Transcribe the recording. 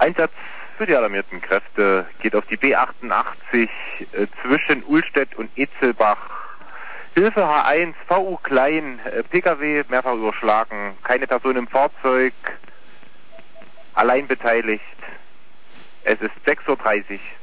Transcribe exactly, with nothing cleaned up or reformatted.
Einsatz für die alarmierten Kräfte geht auf die B achtundachtzig äh, zwischen Uhlstedt und Etzelbach. Hilfe H eins, V U Klein, äh, P K W mehrfach überschlagen, keine Person im Fahrzeug, allein beteiligt. Es ist sechs Uhr dreißig.